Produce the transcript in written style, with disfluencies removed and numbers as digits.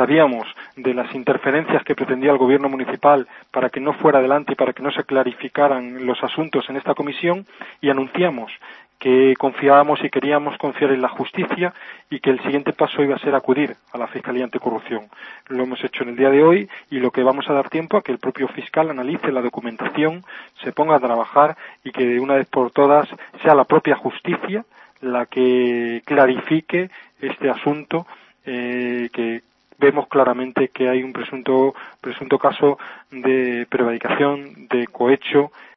sabíamos de las interferencias que pretendía el gobierno municipal para que no fuera adelante y para que no se clarificaran los asuntos en esta comisión, y anunciamos que confiábamos y queríamos confiar en la justicia y que el siguiente paso iba a ser acudir a la Fiscalía Anticorrupción. Lo hemos hecho en el día de hoy y lo que vamos a dar tiempo a que el propio fiscal analice la documentación, se ponga a trabajar y que de una vez por todas sea la propia justicia la que clarifique este asunto, que vemos claramente que hay un presunto caso de prevaricación, de cohecho,